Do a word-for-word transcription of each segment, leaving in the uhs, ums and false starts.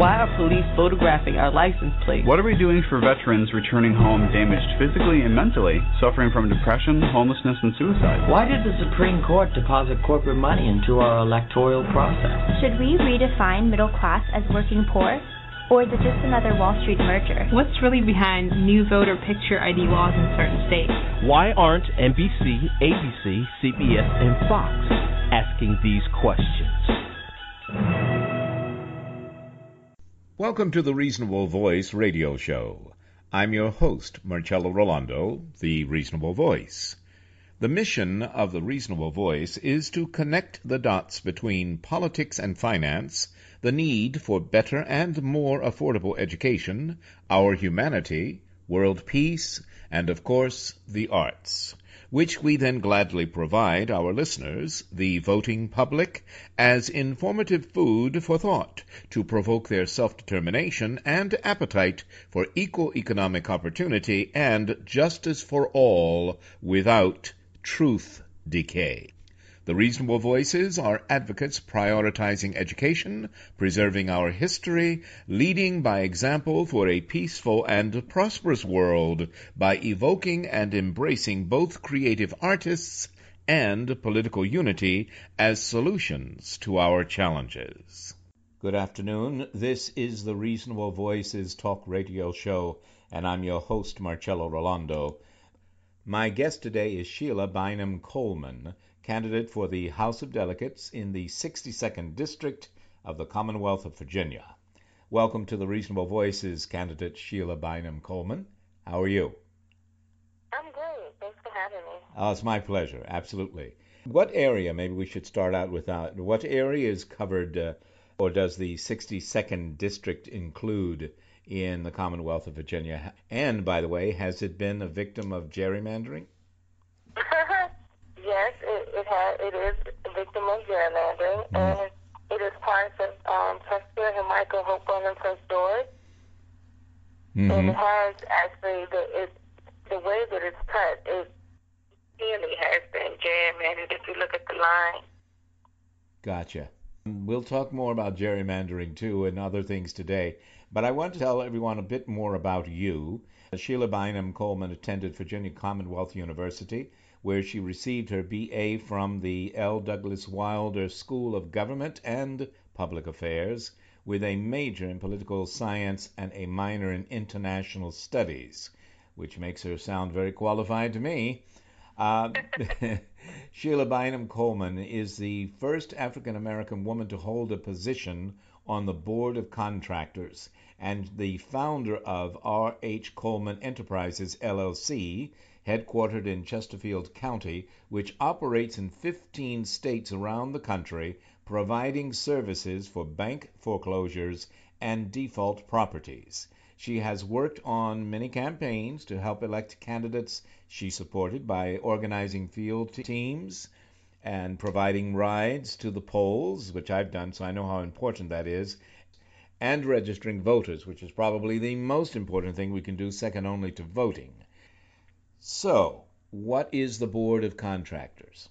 Why are police photographing our license plates? What are we doing for veterans returning home damaged physically and mentally, suffering from depression, homelessness, and suicide? Why did the Supreme Court deposit corporate money into our electoral process? Should we redefine middle class as working poor? Or is it just another Wall Street merger? What's really behind new voter picture I D laws in certain states? Why aren't N B C, A B C, C B S, and Fox asking these questions? Welcome to the Reasonable Voice radio show. I'm your host, Marcello Rolando, the Reasonable Voice. The mission of the Reasonable Voice is to connect the dots between politics and finance, the need for better and more affordable education, our humanity, world peace, and, of course, the arts, which we then gladly provide our listeners, the voting public, as informative food for thought to provoke their self-determination and appetite for equal economic opportunity and justice for all without truth decay. The Reasonable Voices are advocates prioritizing education, preserving our history, leading by example for a peaceful and prosperous world by evoking and embracing both creative artists and political unity as solutions to our challenges. Good afternoon. This is the Reasonable Voices talk radio show, and I'm your host, Marcello Rolando. My guest today is Sheila Bynum Coleman, candidate for the House of Delegates in the sixty-second District of the Commonwealth of Virginia. Welcome to the Reasonable Voices, candidate Sheila Bynum Coleman. How are you? I'm great. Thanks for having me. Oh, it's my pleasure. Absolutely. What area, maybe we should start out with that, what area is covered, uh, or does the sixty-second District include in the Commonwealth of Virginia? And, by the way, has it been a victim of gerrymandering? Yes, it it, has, it is a victim of gerrymandering, mm. and it is part of um, Prescott and Michael Hope and Prince George. Mm-hmm. And it has actually, the, it, the way that it's cut, it really has been gerrymandered if you look at the line. Gotcha. We'll talk more about gerrymandering, too, and other things today. But I want to tell everyone a bit more about you. Sheila Bynum Coleman attended Virginia Commonwealth University, where she received her B A from the L. Douglas Wilder School of Government and Public Affairs, with a major in political science and a minor in international studies, which makes her sound very qualified to me. Uh, Sheila Bynum Coleman is the first African-American woman to hold a position on the Board of Contractors and the founder of R H Coleman Enterprises, L L C, headquartered in Chesterfield County, which operates in fifteen states around the country, providing services for bank foreclosures and default properties. She has worked on many campaigns to help elect candidates she supported by organizing field teams and providing rides to the polls, which I've done, so I know how important that is, and registering voters, which is probably the most important thing we can do, second only to voting. So, what is the Board of Contractors?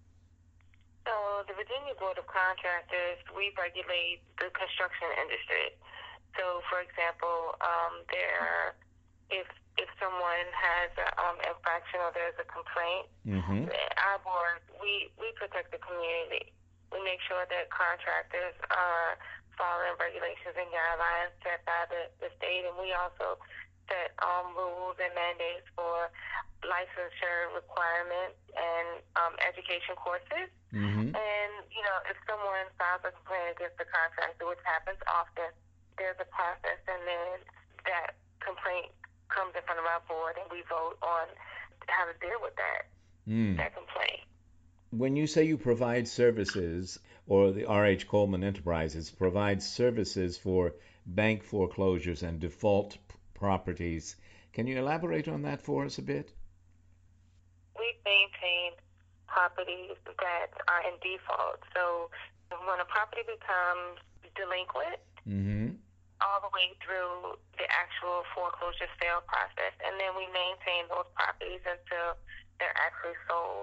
So, the Virginia Board of Contractors, we regulate the construction industry. So, for example, um, there, if if someone has an um, infraction or there's a complaint, mm-hmm. our board, we, we protect the community. We make sure that contractors are following regulations and guidelines set by the, the state, and we also set um, rules and mandates for licensure requirements and um, education courses. Mm-hmm. And, you know, if someone files a complaint against the contractor, which happens often, there's a process, and then that complaint comes in front of our board, and we vote on how to deal with that, mm. that complaint. When you say you provide services, or the R H Coleman Enterprises provides services for bank foreclosures and default p- properties, can you elaborate on that for us a bit? We maintain properties that are in default. So when a property becomes delinquent, mm-hmm. all the way through the actual foreclosure sale process, and then we maintain those properties until they're actually sold.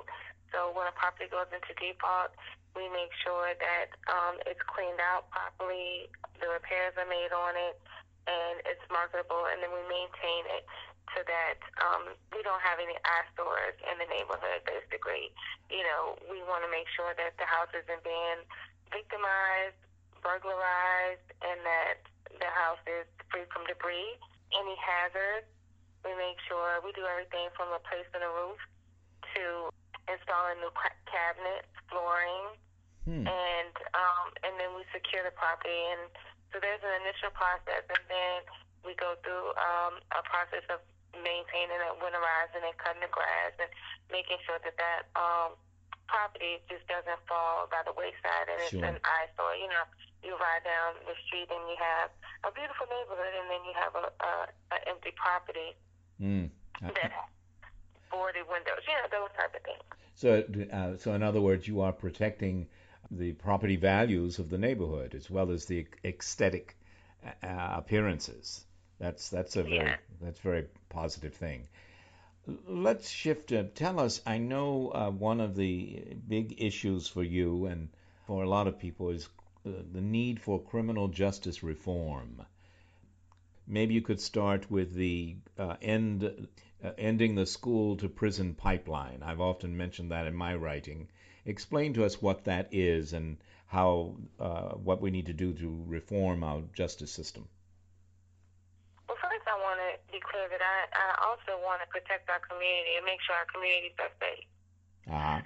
So when a property goes into default, we make sure that um, it's cleaned out properly, the repairs are made on it, and it's marketable, and then we maintain it so that um, we don't have any eyesores in the neighborhood, basically. You know, we want to make sure that the house isn't being victimized, burglarized, and that the house is free from debris, any hazards. We make sure we do everything from replacing the roof to installing new cabinets, flooring, hmm. and um, and then we secure the property. And so there's an initial process, and then we go through um, a process of maintaining it, winterizing it, cutting the grass, and making sure that that um, property just doesn't fall by the wayside and sure. it's an eyesore. You know, you ride down the street and you have a beautiful neighborhood, and then you have a, a, a empty property mm. that has boarded windows. You know, those type of things. So, uh, so in other words, you are protecting the property values of the neighborhood as well as the aesthetic uh, appearances. That's that's a very yeah. that's a very positive thing. Let's shift. Uh, tell us. I know uh, one of the big issues for you and for a lot of people is uh, the need for criminal justice reform. Maybe you could start with the uh, end, uh, ending the school to prison pipeline. I've often mentioned that in my writing. Explain to us what that is and how uh, what we need to do to reform our justice system. Well, first I want to be clear that I, I also want to protect our community and make sure our communities are safe. Uh-huh.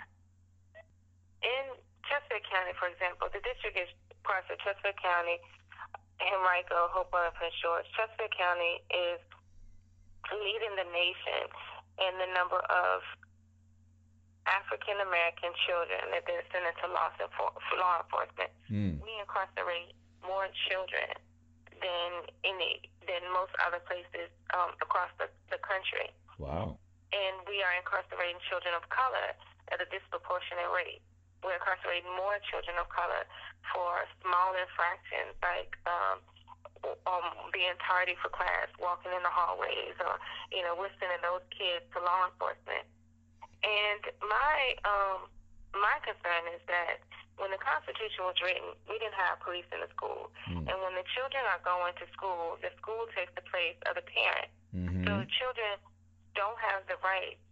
In Chesapeake County, for example, the district is parts of Chesapeake County, Henrico, Hopewell, and Prince George. Chesapeake County is leading the nation in the number of African American children that they're sending to law, law enforcement. Mm. We incarcerate more children than any than most other places um, across the, the country. Wow. And we are incarcerating children of color at a disproportionate rate. We're incarcerating more children of color for small infractions like um, um, being tardy for class, walking in the hallways, or, you know, we're sending those kids to law enforcement. And my um, my concern is that when the Constitution was written, we didn't have police in the school. Mm. And when the children are going to school, the school takes the place of the parent. Mm-hmm. So the children don't have the right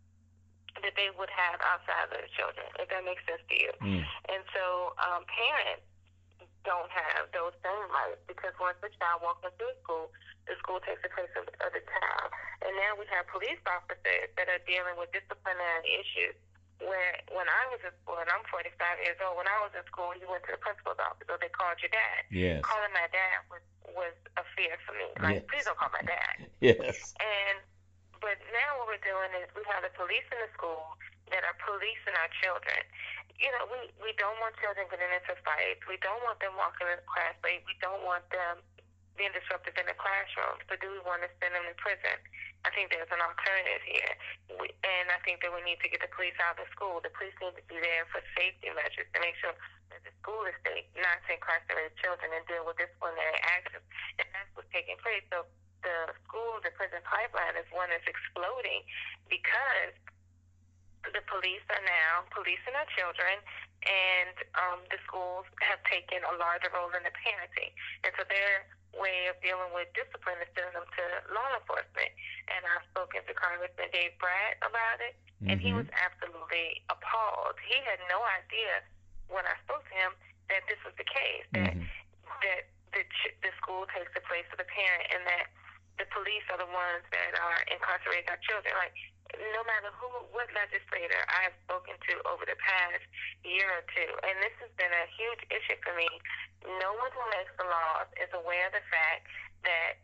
that they would have outside of the children, if that makes sense to you. Mm. And so um, parents don't have those same rights because once the child walks into a school, the school takes the place of, of the child. And now we have police officers that are dealing with disciplinary issues where when I was in school, and I'm forty-five years old, when I was in school, you went to the principal's office or they called your dad. Yes. Calling my dad was, was a fear for me. Like, yes. Please don't call my dad. Yes. And But now what we're doing is we have the police in the school that are policing our children. You know, we, we don't want children getting into fights. We don't want them walking in the class late. We don't want them being disruptive in the classroom. So do we want to send them to prison? I think there's an alternative here. We, and I think that we need to get the police out of the school. The police need to be there for safety measures to make sure that the school is safe, not to incarcerate children and deal with disciplinary actions. And that's what's taking place. So the school to prison pipeline is one that's exploding because the police are now policing our children, and um, the schools have taken a larger role in the parenting. And so their way of dealing with discipline is sending them to law enforcement. And I've spoken to Congressman Dave Brat about it, mm-hmm. and he was absolutely appalled. He had no idea when I spoke to him that this was the case, that mm-hmm. that the, ch- the school takes the place of the parent, and that the police are the ones that are incarcerating our children. Like, no matter who, what legislator I have spoken to over the past year or two, and this has been a huge issue for me, no one who makes the laws is aware of the fact that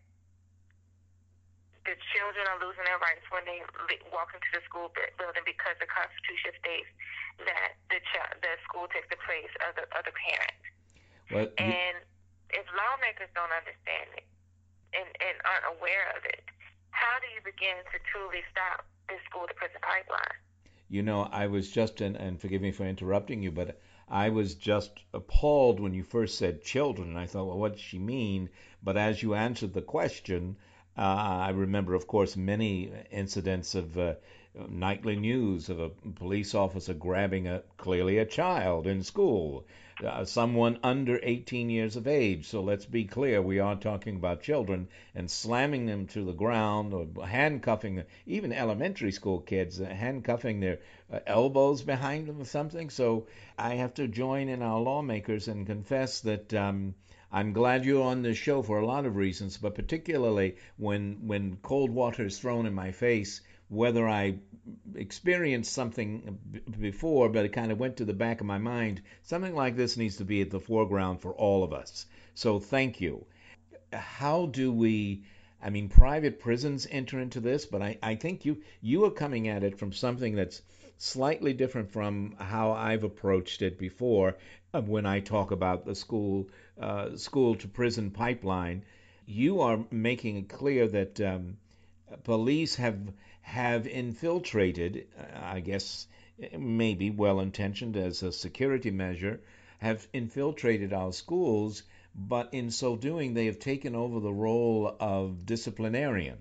the children are losing their rights when they walk into the school building because the Constitution states that the ch- the school takes the place of the, of the parent. Well, and if lawmakers don't understand it and, and aren't aware of it, how do you begin to truly stop this school to prison pipeline? You know, I was just, and, and forgive me for interrupting you, but I was just appalled when you first said children. I thought, well, what does she mean? But as you answered the question, Uh, I remember, of course, many incidents of uh, nightly news of a police officer grabbing a clearly a child in school, uh, someone under eighteen years of age. So let's be clear, we are talking about children, and slamming them to the ground or handcuffing them, even elementary school kids, uh, handcuffing their uh, elbows behind them or something. So I have to join in our lawmakers and confess that um, I'm glad you're on this show for a lot of reasons, but particularly when when cold water is thrown in my face, whether I experienced something b- before, but it kind of went to the back of my mind, something like this needs to be at the foreground for all of us. So thank you. How do we, I mean, private prisons enter into this, but I, I think you, you are coming at it from something that's slightly different from how I've approached it before uh, when I talk about the school, uh, school to prison pipeline. You are making it clear that um, police have have infiltrated, I guess maybe well-intentioned as a security measure, have infiltrated our schools, but in so doing they have taken over the role of disciplinarian.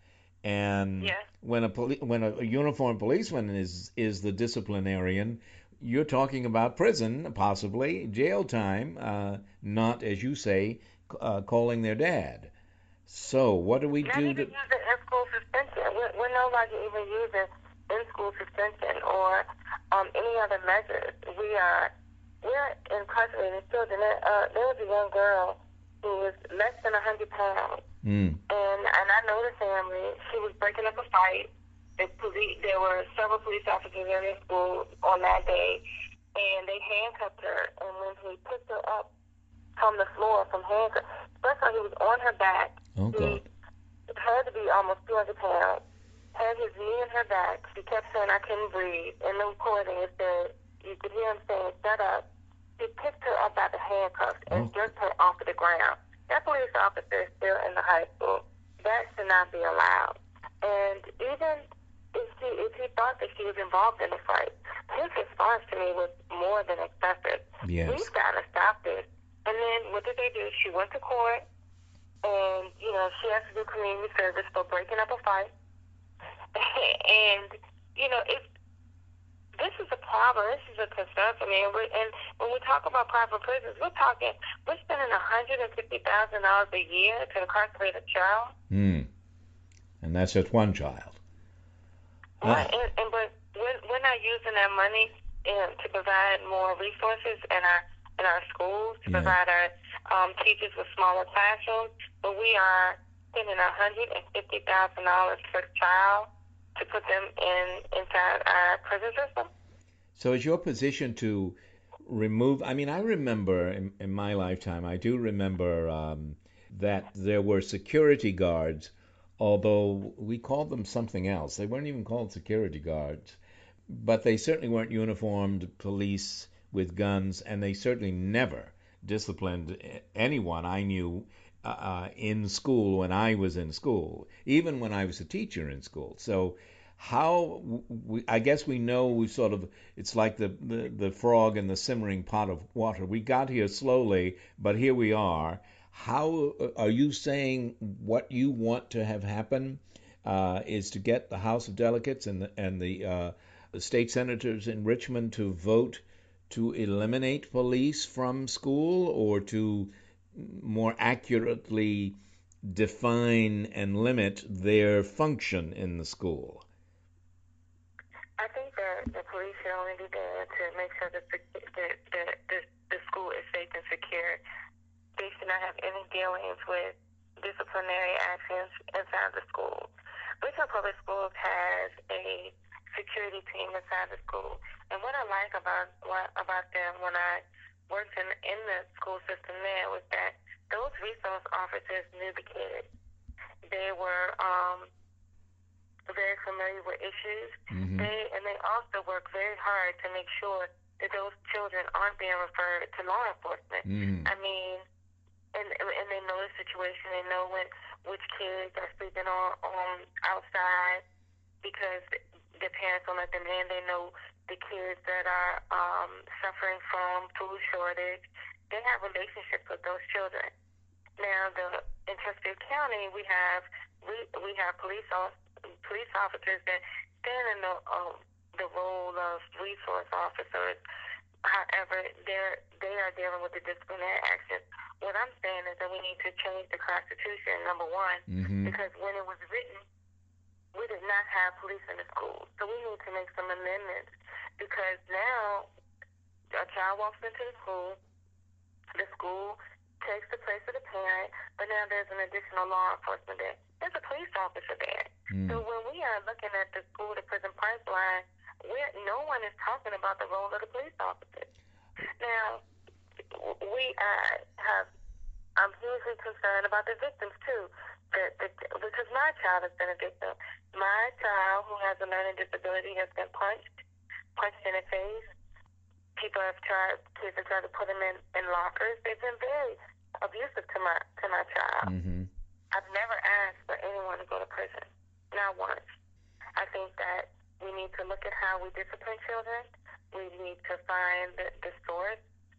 And yes. when a poli- when a, a uniformed policeman is is the disciplinarian, you're talking about prison, possibly jail time, uh, not, as you say, uh, calling their dad. So what do we Not do even to... using in-school suspension. We're, we're no longer even using in-school suspension or um, any other measures. We are we're incarcerating children. There, uh, there was a young girl who was less than one hundred pounds, Mm. and and I know the family. She was breaking up a fight. The police, there were several police officers in the school on that day, and they handcuffed her. And when he picked her up from the floor from handcuffs, first of all, he was on her back. Oh, God. He had to be almost two hundred pounds. Had his knee in her back. She kept saying, I couldn't breathe. In the recording, it said, you could hear him saying, shut up. He picked her up by the handcuffs and Oh. jerked her off of the ground. That police officer is still in the high school. That should not be allowed. And even if he, if he thought that she was involved in the fight, his response to me was more than excessive. Yes. We've got to stop this. And then what did they do? She went to court. And, you know, she has to do community service for breaking up a fight. And, you know, it, this is a problem. This is a concern for me. And, we're, and when we talk about private prisons, we're talking, we're spending one hundred fifty thousand dollars a year to incarcerate a child. Mm. And that's just one child. Right. And, and but we're, we're not using that money um, to provide more resources in our in our schools, to Yeah. provide our um, teachers with smaller classrooms, but we are spending one hundred fifty thousand dollars per child to put them in inside our prison system. So is your position to remove, I mean, I remember in, in my lifetime, I do remember um, that there were security guards, although we called them something else. They weren't even called security guards, but they certainly weren't uniformed police with guns, and they certainly never disciplined anyone I knew uh, in school when I was in school, even when I was a teacher in school. So how, we, I guess we know we sort of, it's like the, the, the frog in the simmering pot of water. We got here slowly, but here we are. How are you saying what you want to have happen uh, is to get the House of Delegates and the, and the uh, state senators in Richmond to vote to eliminate police from school, or to more accurately define and limit their function in the school? I think that the police should only be there to make sure that the, the, the, the, the school is safe and secure. They should not have any dealings with disciplinary actions inside the school. Richmond Public Schools has a security team inside the school. And what I like about what, about them when I worked in, in the school system there was that those resource officers knew the kids. They were um, very familiar with issues. Mm-hmm. They and they also work very hard to make sure that those children aren't being referred to law enforcement. Mm-hmm. I mean, and and they know the situation. They know when which kids are sleeping on, on outside because their parents don't let them in. They know the kids that are um, suffering from food shortage. They have relationships with those children. Now, the, in Chesapeake County, we have we we have police off, police officers that stand in the um, the role of resource officers. However, they're they are dealing with the disciplinary action. What I'm saying is that we need to change the Constitution, number one, mm-hmm. because when it was written, we did not have police in the schools. So we need to make some amendments, because now a child walks into the school, the school takes the place of the parent, but now there's an additional law enforcement there. There's a police officer there. Mm. So when we are looking at the school-to-prison pipeline, we're, no one is talking about the role of the police officers. Now, we uh, have, I'm hugely concerned about the victims, too, the, the, because my child has been a victim. My child, who has a learning disability, has been punched, punched in the face. People have tried, kids have tried to put him in, in lockers. They've been very abusive to my to my child. Mm-hmm. I've never asked for anyone to go to prison, not once. I think that we need to look at how we discipline children. We need to find the, the source,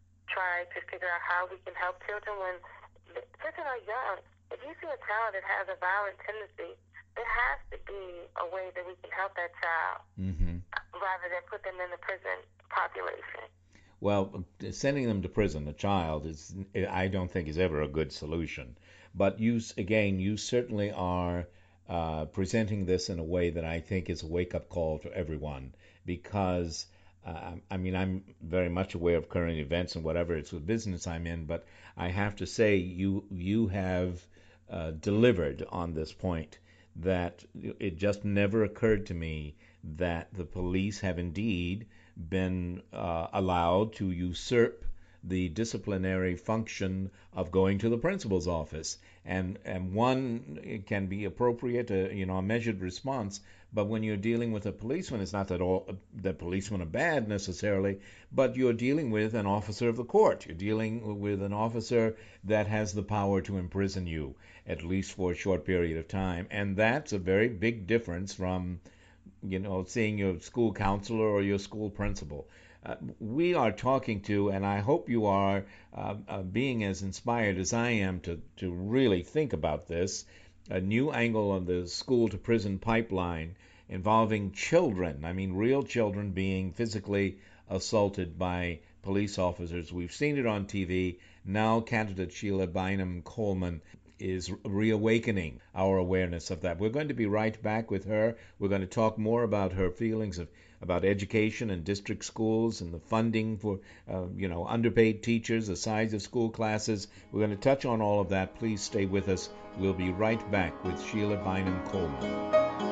try to figure out how we can help children when children are young. If you see a child that has a violent tendency, there has to be a way that we can help that child, mm-hmm. rather than put them in the prison population. Well, sending them to prison, a child, is I don't think is ever a good solution. But you, again, you certainly are uh, presenting this in a way that I think is a wake-up call to everyone, because, uh, I mean, I'm very much aware of current events and whatever, it's the business I'm in, but I have to say you you have uh, delivered on this point, that it just never occurred to me that the police have indeed been uh, allowed to usurp the disciplinary function of going to the principal's office. And and one, it can be appropriate, uh, you know, a measured response, but when you're dealing with a policeman, it's not that all that policemen are bad necessarily, but you're dealing with an officer of the court. You're dealing with an officer that has the power to imprison you, at least for a short period of time. And that's a very big difference from, you know, seeing your school counselor or your school principal. Uh, we are talking to, and I hope you are uh, uh, being as inspired as I am to, to really think about this, a new angle on the school-to-prison pipeline involving children, I mean real children being physically assaulted by police officers. We've seen it on T V. Now candidate Sheila Bynum Coleman is reawakening our awareness of that. We're going to be right back with her. We're going to talk more about her feelings of about education and district schools and the funding for, uh, you know, underpaid teachers, the size of school classes. We're going to touch on all of that. Please stay with us. We'll be right back with Sheila Bynum Coleman.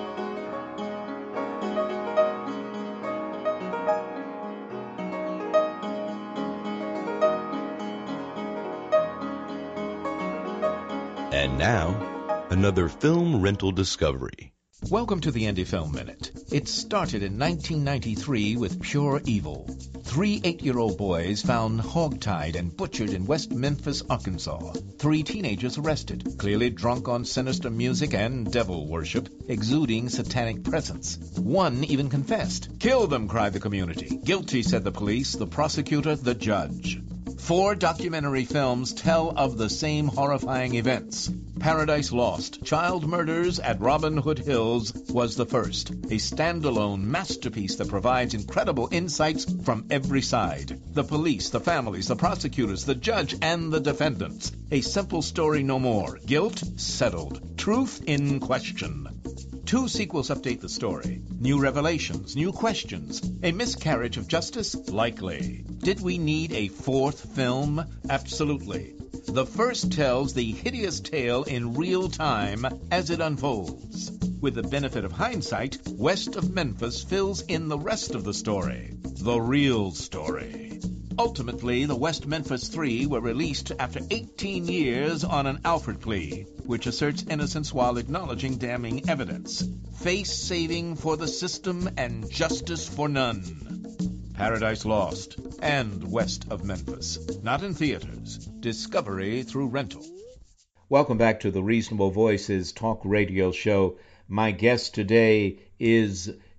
And now, another film rental discovery. Welcome to the Indie Film Minute. It started in nineteen ninety-three with Pure Evil. Three eight-year-old boys found hogtied and butchered in West Memphis, Arkansas. Three teenagers arrested, clearly drunk on sinister music and devil worship, exuding satanic presence. One even confessed. "Kill them," cried the community. "Guilty," said the police, the prosecutor, the judge. Four documentary films tell of the same horrifying events. Paradise Lost, Child Murders at Robin Hood Hills was the first, a standalone masterpiece that provides incredible insights from every side. The police, the families, the prosecutors, the judge, and the defendants. A simple story no more. Guilt settled. Truth in question. Two sequels update the story. New revelations, new questions. A miscarriage of justice? Likely. Did we need a fourth film? Absolutely. The first tells the hideous tale in real time as it unfolds. With the benefit of hindsight, West of Memphis fills in the rest of the story. The real story. Ultimately, the West Memphis Three were released after eighteen years on an Alford plea, which asserts innocence while acknowledging damning evidence. Face-saving for the system and justice for none. Paradise Lost and West of Memphis. Not in theaters. Discovery through rental. Welcome back to the Reasonable Voices Talk Radio Show. My guest today is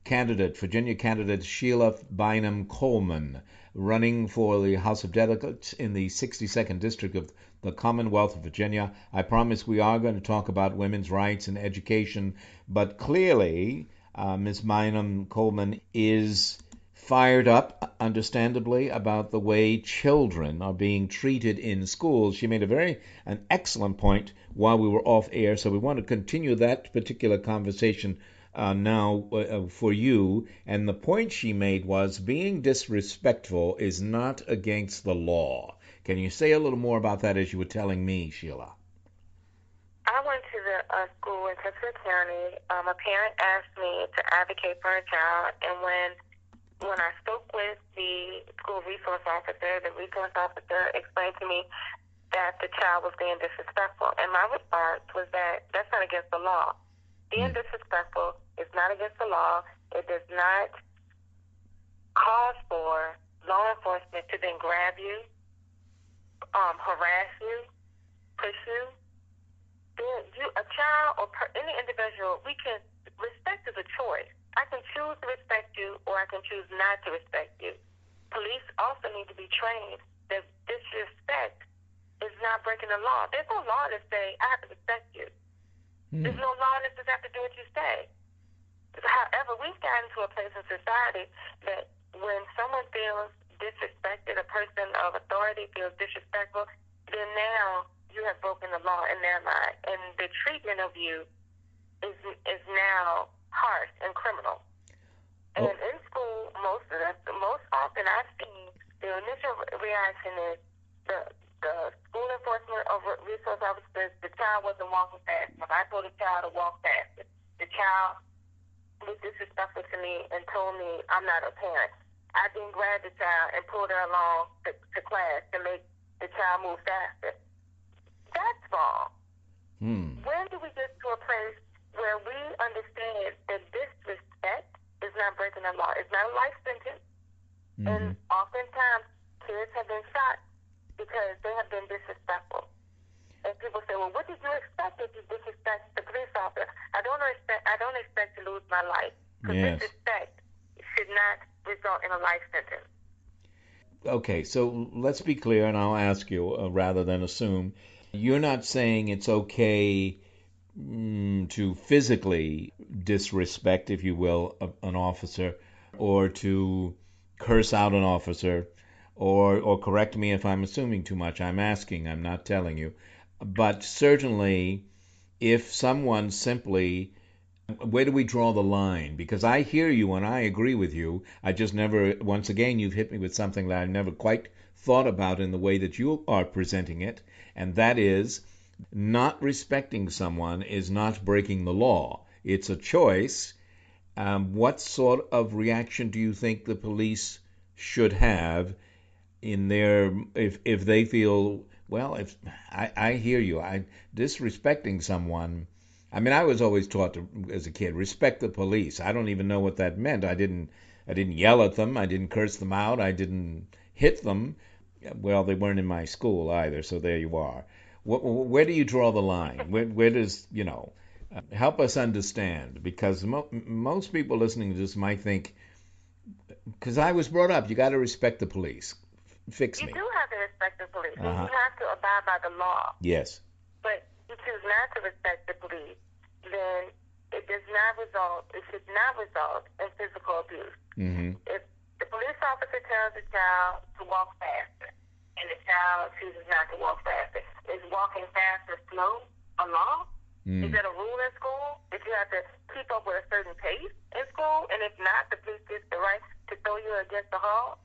candidate, Virginia candidate Sheila Bynum Coleman, running for the House of Delegates in the sixty-second District of the Commonwealth of Virginia. I promise we are going to talk about women's rights and education, but clearly uh, Miz Bynum Coleman is fired up, understandably, about the way children are being treated in schools. She made a very an excellent point while we were off air, so we want to continue that particular conversation uh, now uh, for you. And the point she made was being disrespectful is not against the law. Can you say a little more about that, as you were telling me, Sheila? I went to the uh, school in Pittsburgh County. Um, a parent asked me to advocate for a child, and when When I spoke with the school resource officer, the resource officer explained to me that the child was being disrespectful. And my response was that that's not against the law. Being disrespectful is not against the law. It does not cause for law enforcement to then grab you, um, harass you, push you. you a child or per, any individual, we can, respect is a choice. I can choose to respect you, or I can choose not to respect you. Police also need to be trained that disrespect is not breaking the law. There's no law that say, I have to respect you. Mm. There's no law that says I have to do what you say. However, we've gotten to a place in society that when someone feels disrespected, a person of authority feels disrespectful, then now you have broken the law in their mind. And the treatment of you is is now harsh and criminal. And oh. in school, most of the, most often I've seen the initial reaction is the the school enforcement over resource officers, the child wasn't walking fast enough. I told the child to walk faster. The child was disrespectful to me and told me I'm not a parent. I then grabbed the child and pulled her along to, to class to make the child move faster. That's wrong. Hmm. When do we get to a place where we understand that disrespect is not breaking the law? It's not a life sentence. Mm-hmm. And oftentimes, kids have been shot because they have been disrespectful. And people say, well, what did you expect if you disrespect the police officer? I don't expect, I don't expect to lose my life. Because yes. disrespect should not result in a life sentence. Okay, so let's be clear, and I'll ask you uh, rather than assume. You're not saying it's okay mm, to physically disrespect, if you will, a, an officer, or to curse out an officer, or or correct me if I'm assuming too much. I'm asking, I'm not telling you. But certainly, if someone simply, where do we draw the line? Because I hear you and I agree with you. I just never, once again, you've hit me with something that I've never quite thought about in the way that you are presenting it, and that is not respecting someone is not breaking the law. It's a choice. Um, what sort of reaction do you think the police should have in their, if if they feel, well, if I, I hear you, I disrespecting someone. I mean, I was always taught to, as a kid, respect the police. I don't even know what that meant. I didn't I didn't yell at them. I didn't curse them out. I didn't hit them. Well, they weren't in my school either, so there you are. Where do you draw the line? Where, where does, you know, uh, help us understand? Because mo- most people listening to this might think, because I was brought up, you got to respect the police. Fix you me. You do have to respect the police. Uh-huh. You have to abide by the law. Yes. But you choose not to respect the police, then it does not result, it should not result in physical abuse. Mm-hmm. If the police officer tells the child to walk faster, and the child chooses not to walk faster, is walking faster slow a law? Mm. Is that a rule in school? That you have to keep up with a certain pace in school, and if not, the police gets the right to throw you against the hall?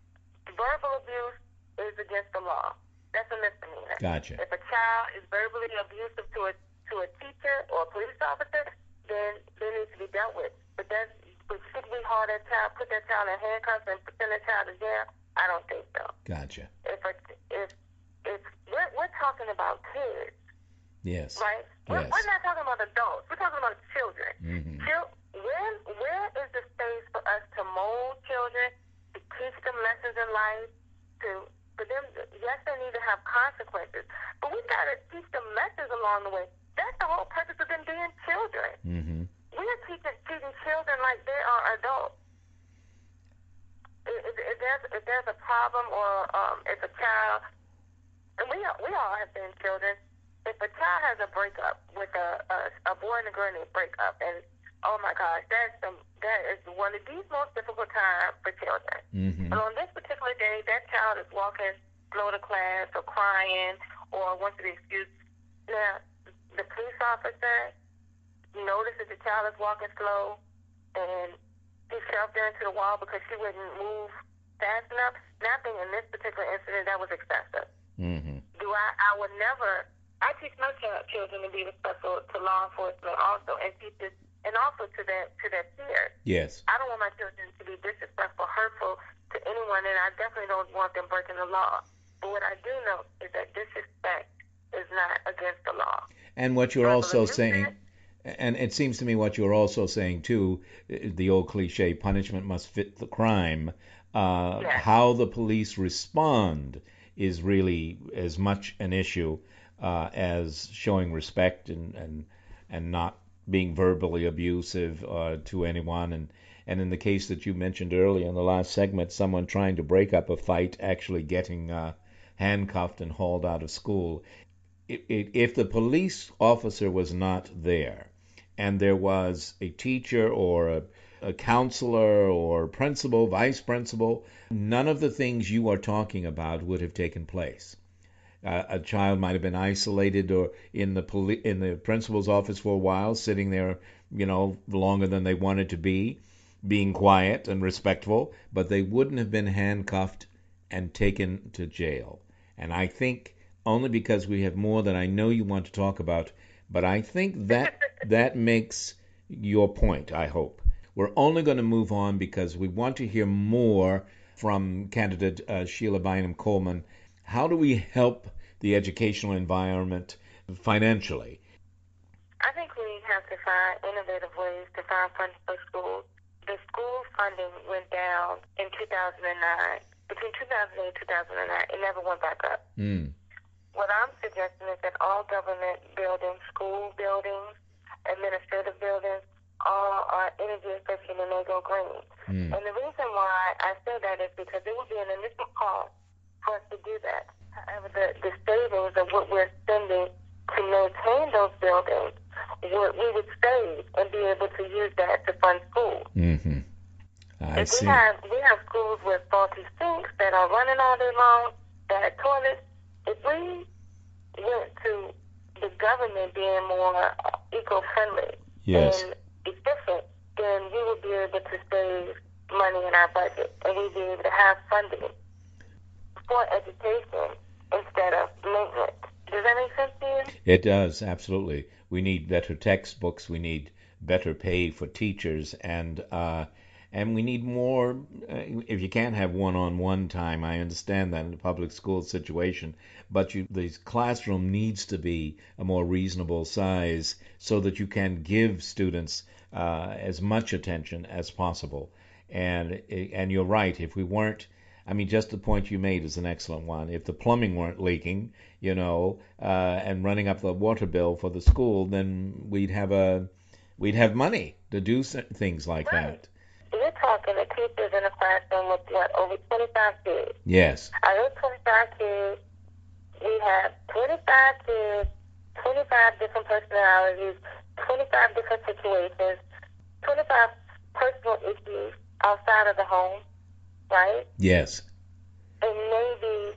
Verbal abuse is against the law. That's a misdemeanor. Gotcha. If a child is verbally abusive to a to a teacher or a police officer, then they need to be dealt with. But that's, but should we hold that child, put that child in handcuffs and send that child to jail? I don't think so. Gotcha. If a, if if we're we're talking about kids, yes, right? We're, yes. we're not talking about adults. We're talking about children. Mm-hmm. Chil- where where is the space for us to mold children, to teach them lessons in life, to for them? Yes, they need to have consequences, but we got to teach them lessons along the way. That's the whole purpose of them being children. Mm-hmm. we are teaching, treating children like they are adults. If, if, there's, if there's a problem or um, if a child, and we all, we all have been children, if a child has a breakup with a, a, a boy and a girl and they break up, and oh my gosh, that's the, that is one of the most difficult times for children. Mm-hmm. And on this particular day, that child is walking slow to class or crying or wants to be excused. Now, the police officer notices the child is walking slow and he shoved her into the wall because she wouldn't move fast enough. Snapping in this particular incident, that was excessive. Mm-hmm. Do I? I would never. I teach my child, children to be respectful to law enforcement also, and teach this, and also to their to their peers. Yes. I don't want my children to be disrespectful, hurtful to anyone, and I definitely don't want them breaking the law. But what I do know is that disrespect is not against the law. And what you're also saying, and it seems to me what you're also saying too, the old cliche, punishment must fit the crime. Uh, yes. How the police respond is really as much an issue uh, as showing respect and, and and not being verbally abusive uh, to anyone. And, and in the case that you mentioned earlier in the last segment, someone trying to break up a fight actually getting uh, handcuffed and hauled out of school. If the police officer was not there and there was a teacher or a, a counselor or principal, vice principal, none of the things you are talking about would have taken place. Uh, a child might have been isolated or in the poli- in the principal's office for a while, sitting there, you know, longer than they wanted to be, being quiet and respectful, but they wouldn't have been handcuffed and taken to jail. And I think only because we have more that I know you want to talk about, but I think that that makes your point, I hope. We're only going to move on because we want to hear more from candidate uh, Sheila Bynum Coleman. How do we help the educational environment financially? I think we have to find innovative ways to find funding for schools. The school funding went down in two thousand nine. Between two thousand eight and two thousand nine, it never went back up. Mm. What I'm suggesting is that all government buildings, school buildings, administrative buildings, all are energy efficient and they go green. Mm. And the reason why I say that is because it would be an initial cost for us to do that. However, the, the savings of what we're spending to maintain those buildings, we would save and be able to use that to fund schools. Mm-hmm. I if see. We have, we have schools with faulty sinks that are running all day long, bad toilets. If we went to the government being more eco-friendly yes. and efficient, then we would be able to save money in our budget, and we'd be able to have funding for education instead of maintenance. Does that make sense to you? It does, absolutely. We need better textbooks. We need better pay for teachers, and uh, and we need more. Uh, if you can't have one-on-one time, I understand that in the public school situation, but you, the classroom needs to be a more reasonable size so that you can give students uh, as much attention as possible. And and you're right. If we weren't, I mean, just the point you made is an excellent one. If the plumbing weren't leaking, you know, uh, and running up the water bill for the school, then we'd have a we'd have money to do things like right. that. You're talking to teachers in a classroom with what, over twenty-five kids? Yes. Out of those twenty-five kids, we have twenty-five kids, twenty-five different personalities, twenty-five different situations, twenty-five personal issues outside of the home, right? Yes. And maybe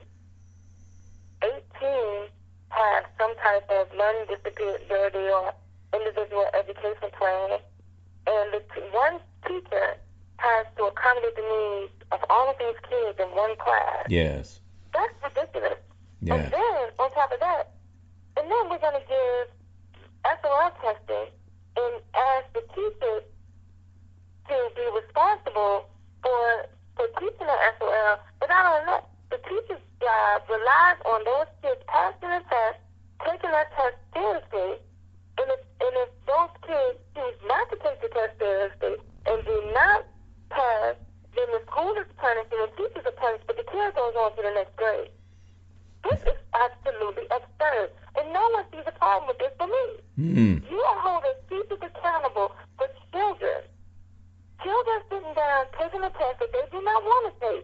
eighteen have some type of learning disability or individual education plan, and the t- one teacher has to accommodate the needs of all of these kids in one class. Yes. That's ridiculous. Yeah. And then, on top of that, and then we're going to give S O L testing and ask the teachers to be responsible for, for teaching the S O L. But not only that, the teacher's job relies on those kids passing the test, taking that test seriously, and if, and if those kids choose not to take the test seriously and do not pass, then the school is punished and the teachers are punished, but the kid goes on to the next grade. This is absolutely absurd. And no one sees a problem with this but me. Mm. You are holding teachers accountable for children sitting down taking a test that they do not want to take.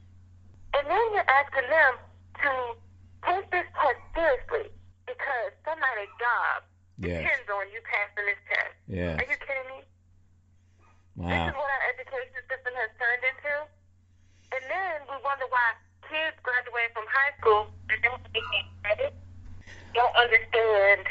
And then you're asking them to take this test seriously because somebody's job yes. depends on you passing this test. Yes. Are you kidding me? Wow. This is what our education system has turned into. And then we wonder why kids graduate from high school and don't get credit, don't understand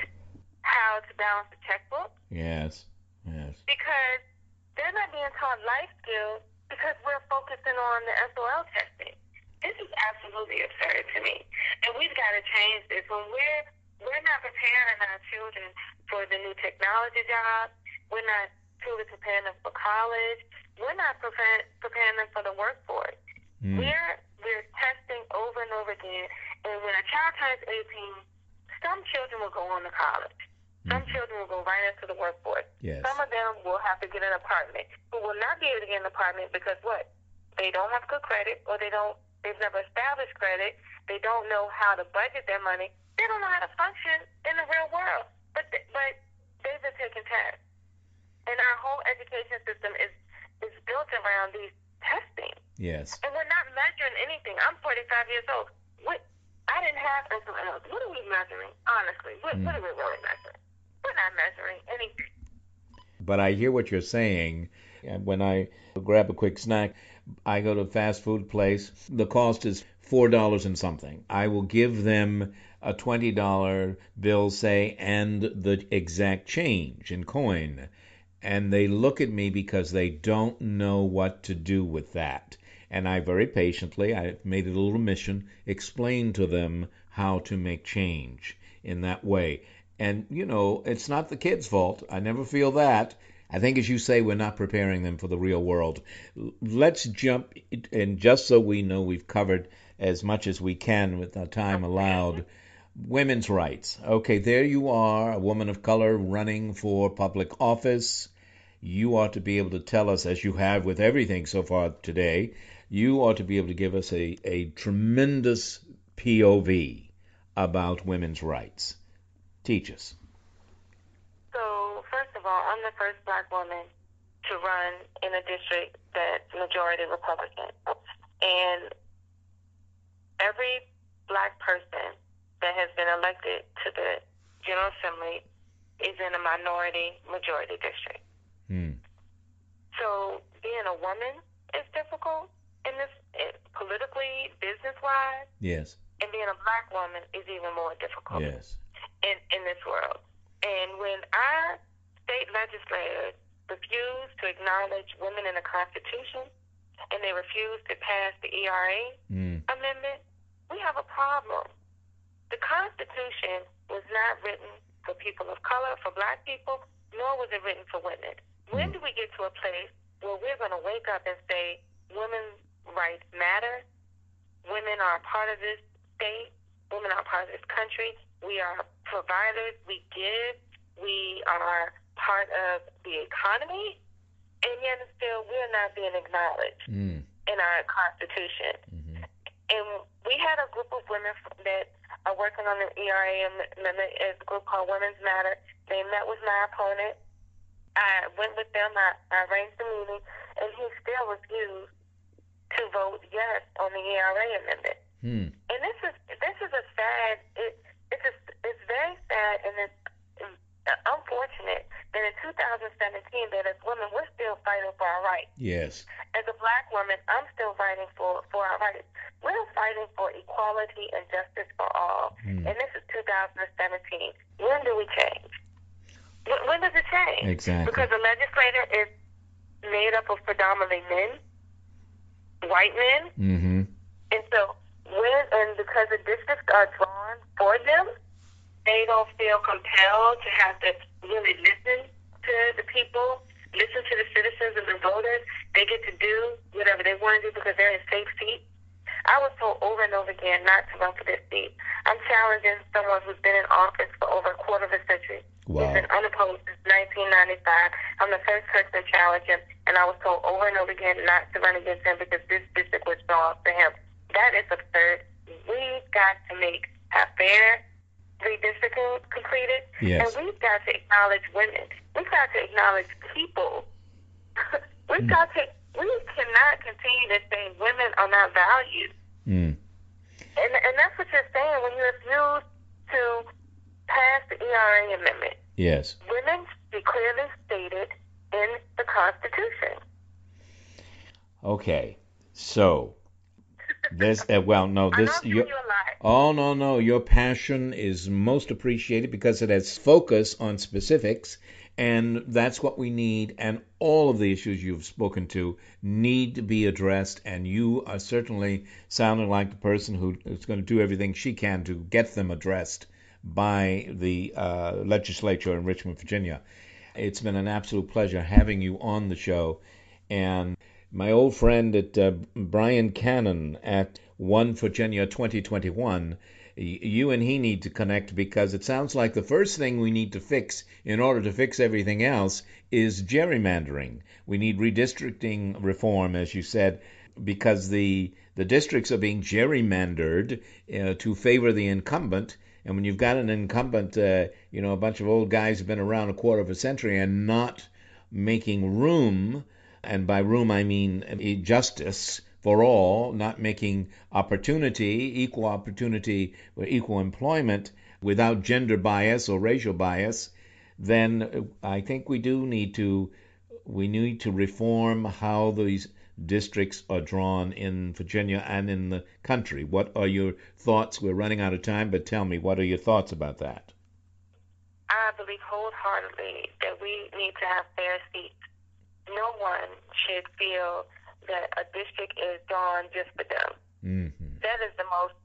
how to balance the checkbook. Yes, yes. Because they're not being taught life skills because we're focusing on the S O L testing. This is absolutely absurd to me. And we've got to change this. When we're, we're not preparing our children for the new technology jobs, we're not truly preparing them for college, we're not preparing, preparing them for the workforce. Mm. We're, we're testing over and over again. And when a child turns eighteen, some children will go on to college. Some mm-hmm. children will go right into the workforce. Yes. Some of them will have to get an apartment, who will not be able to get an apartment because what? They don't have good credit, or they don't, they've never established credit. They don't know how to budget their money. They don't know how to function in the real world. But th- but they've been taking tests. And our whole education system is, is built around these testing. Yes. And we're not measuring anything. I'm forty-five years old. What? I didn't have S O Ls. What are we measuring? Honestly, what, mm. what are we really measuring? We're not measuring anything. But I hear what you're saying. When I grab a quick snack, I go to a fast food place. The cost is four dollars and something. I will give them a twenty dollar bill, say, and the exact change in coin. And they look at me because they don't know what to do with that. And I very patiently, I made it a little mission, explain to them how to make change in that way. And, you know, it's not the kids' fault. I never feel that. I think, as you say, we're not preparing them for the real world. Let's jump, and just so we know we've covered as much as we can with our time allowed, women's rights. Okay, there you are, a woman of color running for public office. You ought to be able to tell us, as you have with everything so far today, you ought to be able to give us a, a tremendous P O V about women's rights. Teach us. So, first of all, I'm the first black woman to run in a district that's majority Republican. And every black person that has been elected to the General Assembly is in a minority majority district. Hmm. So, being a woman is difficult in this, it, politically, business-wise. Yes. And being a black woman is even more difficult. Yes. In, in this world. And when our state legislators refuse to acknowledge women in the Constitution and they refuse to pass the E R A mm. amendment, we have a problem. The Constitution was not written for people of color, for black people, nor was it written for women. When mm. do we get to a place where we're going to wake up and say women's rights matter, women are a part of this state, women are a part of this country, we are providers, we give, we are part of the economy, and yet still we're not being acknowledged mm. in our Constitution. Mm-hmm. And we had a group of women that are working on the E R A amendment, a group called Women's Matter. They met with my opponent. I went with them, I, I arranged the meeting, and he still refused to vote yes on the E R A amendment. Mm. And this is this is a sad, it, it's a, it's very sad, and it's unfortunate that in two thousand seventeen, that as women, we're still fighting for our rights. Yes. As a black woman, I'm still fighting for, for our rights. We're fighting for equality and justice for all. Mm. And this is two thousand seventeen. When do we change? When, when does it change? Exactly. Because the legislator is made up of predominantly men, white men. Mm-hmm. And so, when, and because the districts are drawn for them, they don't feel compelled to have to really listen to the people, listen to the citizens and the voters. They get to do whatever they want to do because they're in safe seats. I was told over and over again not to run for this seat. I'm challenging someone who's been in office for over a quarter of a century. Wow. He's been unopposed since nineteen ninety-five. I'm the first person to challenge him, and I was told over and over again not to run against him because this district was drawn for him. That is absurd. We've got to make have fair redistricting completed, yes. and we've got to acknowledge women. We've got to acknowledge people We've Mm. got to, we cannot continue to say women are not valued. Mm. And, and that's what you're saying when you refuse to pass the E R A amendment. Yes. Women be clearly stated in the Constitution. Okay. So, this, uh, well, no, this, I know you, you a lot. oh, no, no, your passion is most appreciated because it has focus on specifics, and that's what we need, and all of the issues you've spoken to need to be addressed, and you are certainly sounding like the person who is going to do everything she can to get them addressed by the uh, legislature in Richmond, Virginia. It's been an absolute pleasure having you on the show, and my old friend at uh, Brian Cannon at One Virginia twenty twenty-one, you and he need to connect because it sounds like the first thing we need to fix in order to fix everything else is gerrymandering. We need redistricting reform, as you said, because the the districts are being gerrymandered uh, to favor the incumbent. And when you've got an incumbent, uh, you know, a bunch of old guys who've been around a quarter of a century and not making room, and by room I mean justice for all, not making opportunity, equal opportunity, or equal employment without gender bias or racial bias, then I think we do need to we need to reform how these districts are drawn in Virginia and in the country. What are your thoughts? We're running out of time, but tell me, what are your thoughts about that? I believe wholeheartedly that we need to have fair seats. No one should feel that a district is drawn just for them. Mm-hmm. That is the most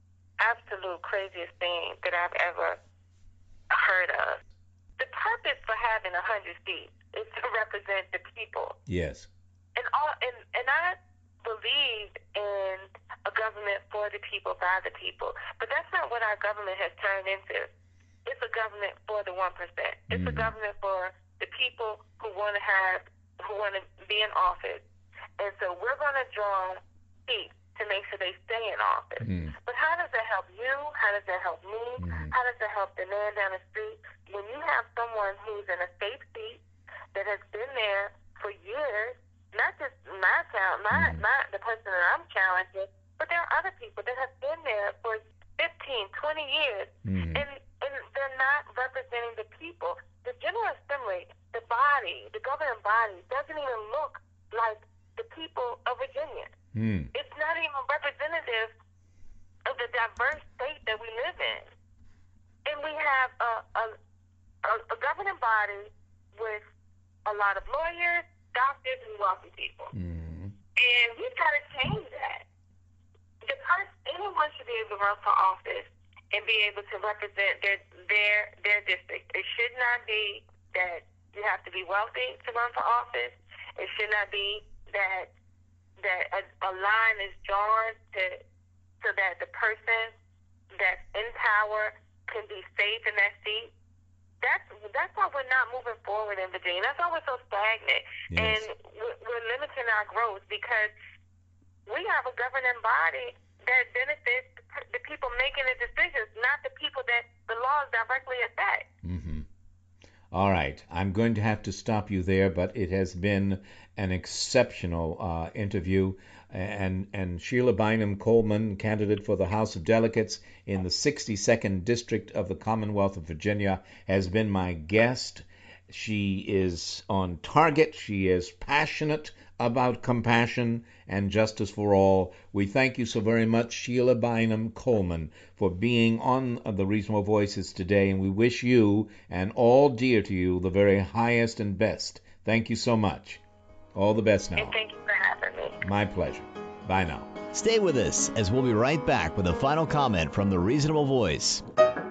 absolute craziest thing that I've ever heard of. The purpose for having a hundred seats is to represent the people. Yes. And all, and, and I believe in a government for the people, by the people. But that's not what our government has turned into. It's a government for the one percent. It's mm-hmm. a government for the people who want to have, who want to be in office. And so we're going to draw seats to make sure they stay in office. Mm. But how does that help you? How does that help me? Mm. How does that help the man down the street? When you have someone who's in a safe seat that has been there for years, not just my child, my, mm. my the person that I'm challenging, but there are other people that have been there for fifteen, twenty years, mm. and, and they're not representing the people. The General Assembly, the body, the governing body, doesn't even look like the people of Virginia. Mm. It's not even representative of the diverse state that we live in. And we have a, a, a, a governing body with a lot of lawyers, doctors, and wealthy people. Mm. And we've got to change that. The person, anyone should be able to run for office and be able to represent their their their district. It should not be that you have to be wealthy to run for office. It should not be that that a, a line is drawn to so that the person that's in power can be safe in that seat. That's that's why we're not moving forward in Virginia. That's why we're so stagnant, yes. And we're, we're limiting our growth because we have a governing body that benefits the people making the decisions, not the people that the laws directly affect. Mm-hmm. All right. I'm going to have to stop you there, but it has been an exceptional uh, interview. And, and Sheila Bynum Coleman, candidate for the House of Delegates in the sixty-second District of the Commonwealth of Virginia, has been my guest. She is on target. She is passionate about compassion and justice for all. We thank you so very much, Sheila Bynum Coleman, for being on the Reasonable Voices today, and we wish you and all dear to you the very highest and best. Thank you so much. All the best now. And thank you for having me. My pleasure. Bye now. Stay with us as we'll be right back with a final comment from the Reasonable Voice.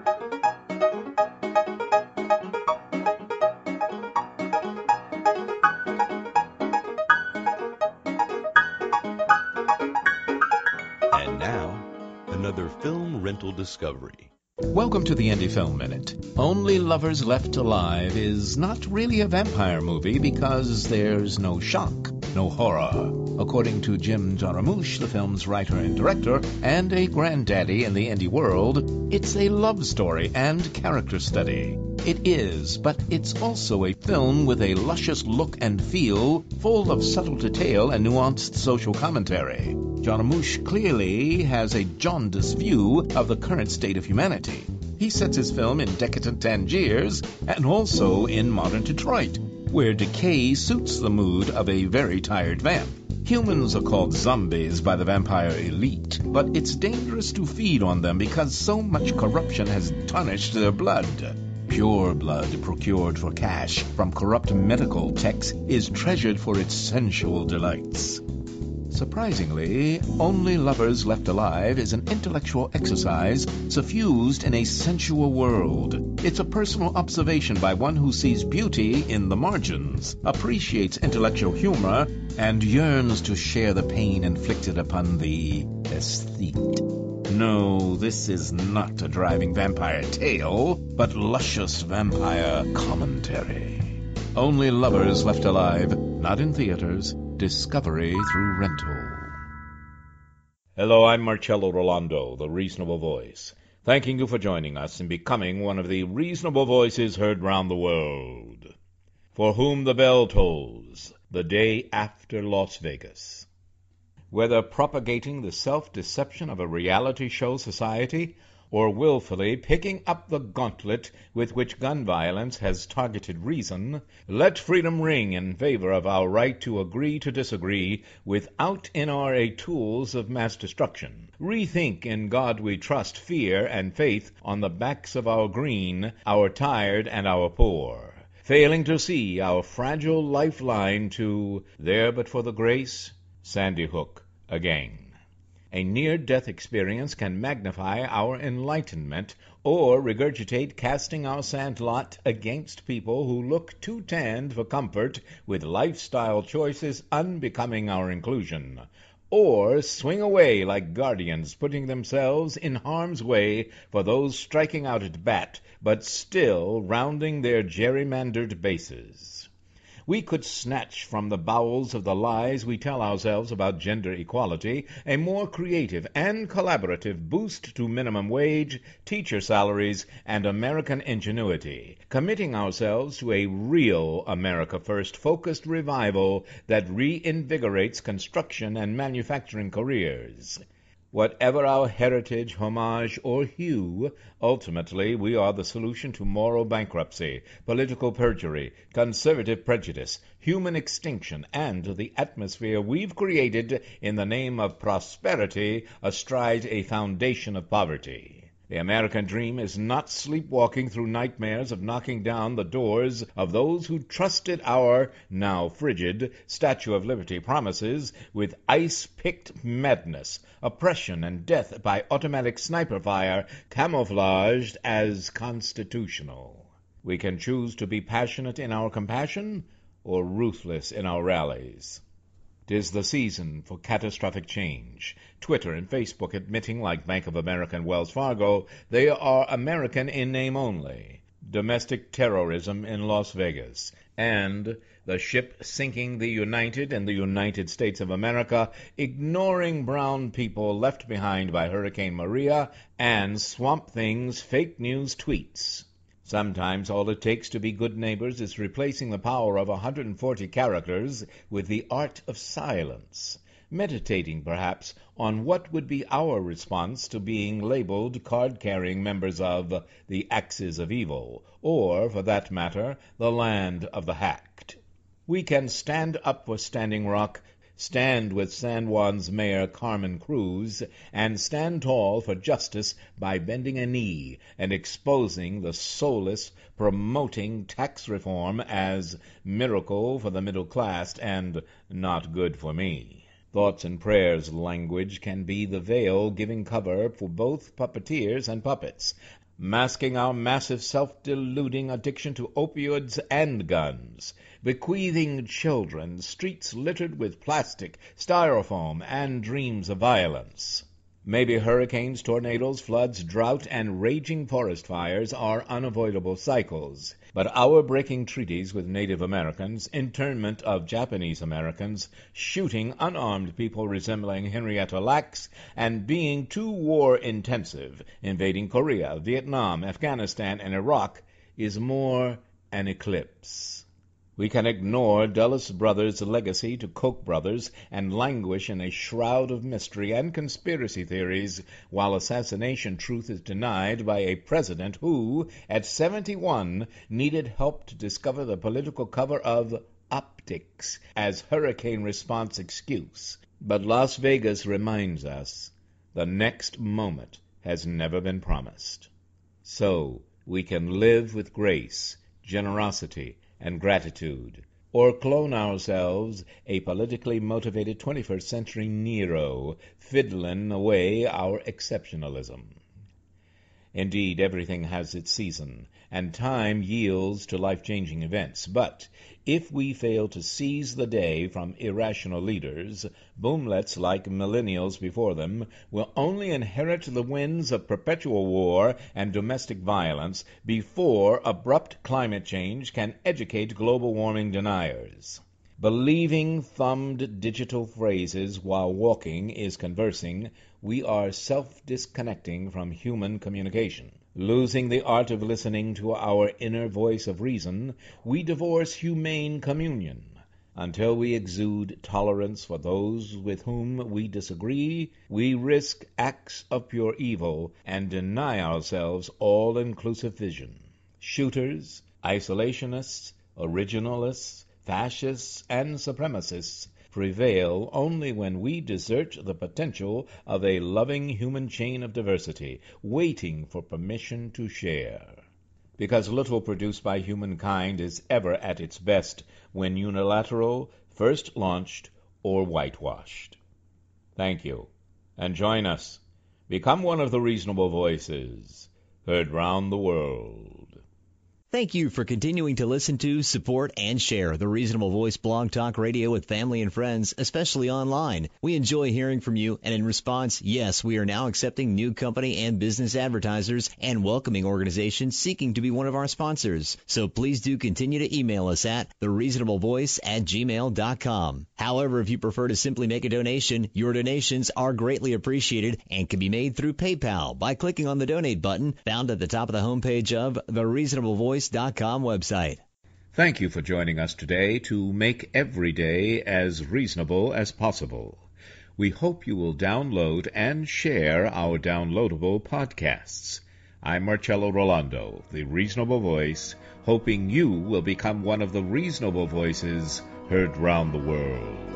And now, another film rental discovery. Welcome to the Indie Film Minute. Only Lovers Left Alive is not really a vampire movie because there's no shock. no horror. According to Jim Jarmusch, the film's writer and director, and a granddaddy in the indie world, it's a love story and character study. It is, but it's also a film with a luscious look and feel, full of subtle detail and nuanced social commentary. Jarmusch clearly has a jaundiced view of the current state of humanity. He sets his film in decadent Tangiers and also in modern Detroit, where decay suits the mood of a very tired vamp. Humans are called zombies by the vampire elite, but it's dangerous to feed on them because so much corruption has tarnished their blood. Pure blood procured for cash from corrupt medical techs is treasured for its sensual delights. Surprisingly, Only Lovers Left Alive is an intellectual exercise suffused in a sensual world. It's a personal observation by one who sees beauty in the margins, appreciates intellectual humor, and yearns to share the pain inflicted upon the aesthete. No, this is not a driving vampire tale, but luscious vampire commentary. Only Lovers Left Alive, not in theaters. Discovery through rental. Hello, I'm Marcello Rolando, the Reasonable Voice, thanking you for joining us and becoming one of the reasonable voices heard round the world. For whom the bell tolls, the day after Las Vegas. Whether propagating the self-deception of a reality show society or willfully picking up the gauntlet with which gun violence has targeted reason, let freedom ring in favor of our right to agree to disagree without N R A tools of mass destruction. Rethink In God We Trust fear and faith on the backs of our green, our tired, and our poor. Failing to see our fragile lifeline to There But For the Grace, Sandy Hook again. A near-death experience can magnify our enlightenment or regurgitate casting our sand lot against people who look too tanned for comfort with lifestyle choices unbecoming our inclusion, or swing away like guardians putting themselves in harm's way for those striking out at bat but still rounding their gerrymandered bases. We could snatch from the bowels of the lies we tell ourselves about gender equality a more creative and collaborative boost to minimum wage, teacher salaries, and American ingenuity, committing ourselves to a real America First focused revival that reinvigorates construction and manufacturing careers. Whatever our heritage, homage, or hue, ultimately we are the solution to moral bankruptcy, political perjury, conservative prejudice, human extinction, and the atmosphere we've created in the name of prosperity astride a foundation of poverty. The American dream is not sleepwalking through nightmares of knocking down the doors of those who trusted our, now frigid, Statue of Liberty promises with ice-picked madness, oppression, and death by automatic sniper fire camouflaged as constitutional. We can choose to be passionate in our compassion or ruthless in our rallies. 'Tis the season for catastrophic change. Twitter and Facebook admitting, like Bank of America and Wells Fargo, they are American in name only. Domestic terrorism in Las Vegas. And the ship sinking the United and the United States of America, ignoring brown people left behind by Hurricane Maria, and Swamp Thing's fake news tweets. Sometimes all it takes to be good neighbors is replacing the power of one hundred forty characters with the art of silence, meditating perhaps on what would be our response to being labeled card-carrying members of the Axis of Evil, or, for that matter, the land of the hacked. We can stand up for Standing Rock, stand with San Juan's Mayor Carmen Cruz, and stand tall for justice by bending a knee and exposing the soulless, promoting tax reform as miracle for the middle class and not good for me. Thoughts and prayers language can be the veil giving cover for both puppeteers and puppets, masking our massive self-deluding addiction to opioids and guns, bequeathing children streets littered with plastic, styrofoam, and dreams of violence. Maybe hurricanes, tornadoes, floods, drought, and raging forest fires are unavoidable cycles. but our breaking treaties with Native Americans, internment of Japanese Americans, shooting unarmed people resembling Henrietta Lacks, and being too war-intensive, invading Korea, Vietnam, Afghanistan, and Iraq, is more an eclipse. We can ignore Dulles Brothers' legacy to Koch brothers and languish in a shroud of mystery and conspiracy theories while assassination truth is denied by a president who, at seventy-one, needed help to discover the political cover of optics as hurricane response excuse. But Las Vegas reminds us the next moment has never been promised. So we can live with grace, generosity, and gratitude, or clone ourselves a politically motivated twenty-first century Nero, fiddling away our exceptionalism. Indeed, everything has its season, and time yields to life-changing events. But if we fail to seize the day from irrational leaders, boomlets like millennials before them will only inherit the winds of perpetual war and domestic violence before abrupt climate change can educate global warming deniers. Believing thumbed digital phrases while walking is conversing, we are self-disconnecting from human communication. Losing the art of listening to our inner voice of reason, we divorce humane communion. Until we exude tolerance for those with whom we disagree, we risk acts of pure evil and deny ourselves all-inclusive vision. Shooters, isolationists, originalists, fascists, and supremacists prevail only when we desert the potential of a loving human chain of diversity, waiting for permission to share. Because little produced by humankind is ever at its best when unilateral, first launched, or whitewashed. Thank you, and join us. Become one of the reasonable voices heard round the world. Thank you for continuing to listen to, support, and share the Reasonable Voice Blog Talk Radio with family and friends, especially online. We enjoy hearing from you, and in response, yes, we are now accepting new company and business advertisers and welcoming organizations seeking to be one of our sponsors. So please do continue to email us at the reasonable voice at gmail dot com. However, if you prefer to simply make a donation, your donations are greatly appreciated and can be made through PayPal by clicking on the donate button found at the top of the homepage of the Reasonable Voice dot com website. Thank you for joining us today to make every day as reasonable as possible. We hope you will download and share our downloadable podcasts. I'm Marcello Rolando, the Reasonable Voice, hoping you will become one of the reasonable voices heard round the world.